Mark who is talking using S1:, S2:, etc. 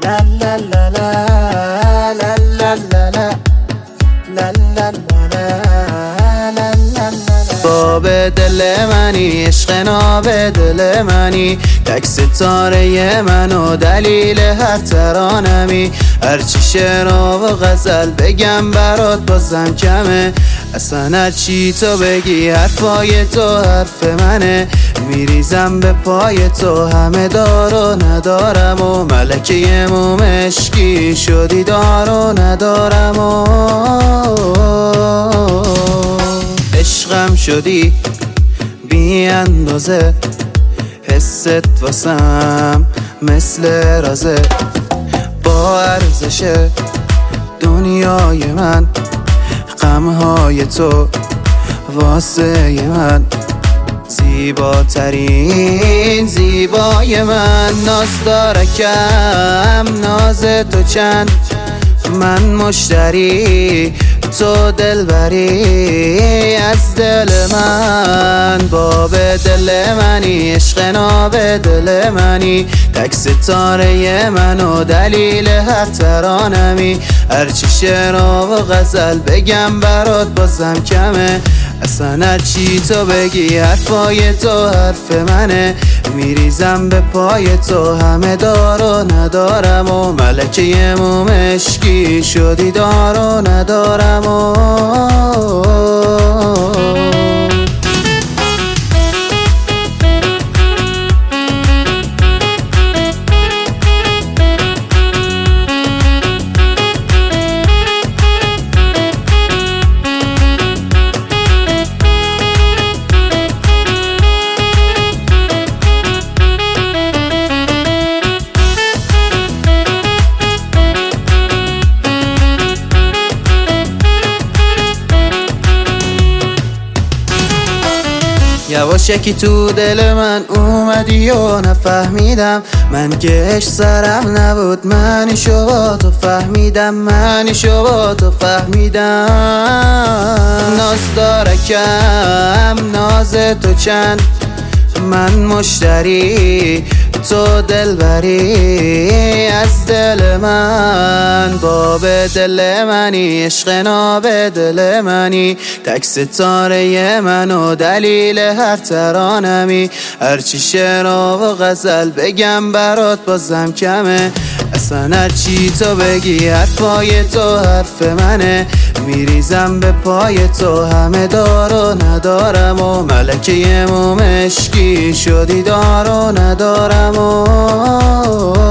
S1: لا لا لا لا لا لا لا لا لا لا باب دل منی، عشق ناب دل منی، تک ستاره من و دلیل هر ترانمی. هرچی شعر و غزل بگم برات بازم کمه، اصلا هرچی تو بگی حرفای تو حرف منه. میریزم به پای تو، همه دار و ندارم و ملکه مومشکی شدی دار و ندارم و عشقم شدی بی اندازه، حست واسم مثل رازه، با ارزش دنیای من، غمهای تو واسه من زیباترین زیبای من. ناز دارکم ناز تو چند، من مشتری تو دلبری از دل من. باب دل منی، عشق ناب دل منی، تک ستاره من و دلیل هر ترانمی. هرچی شعر و غزل بگم برات بازم کمه، اصلا هرچی تو بگی حرفای تو حرف منه. میریزم به پای تو، همه دار و ندارم و ملکه مومشکی شدی دار و ندارم و یواشکی تو دل من اومدی و نفهمیدم، من گشت سرم نبود، منیشو با تو فهمیدم، منیشو با تو فهمیدم. ناز دارکم ناز تو چند، من مشتری تو دلبری از دل من. باب دل منی، عشق ناب دل منی، تک ستاره من و دلیل هر ترانمی. هرچی شعر و غزل بگم برات بازم کمه، اصلا هرچی تو بگی حرفای تو حرف منه. میریزم به پای تو، همه دار و ندارم و ملکه مومشکی شدی دار و ندارم و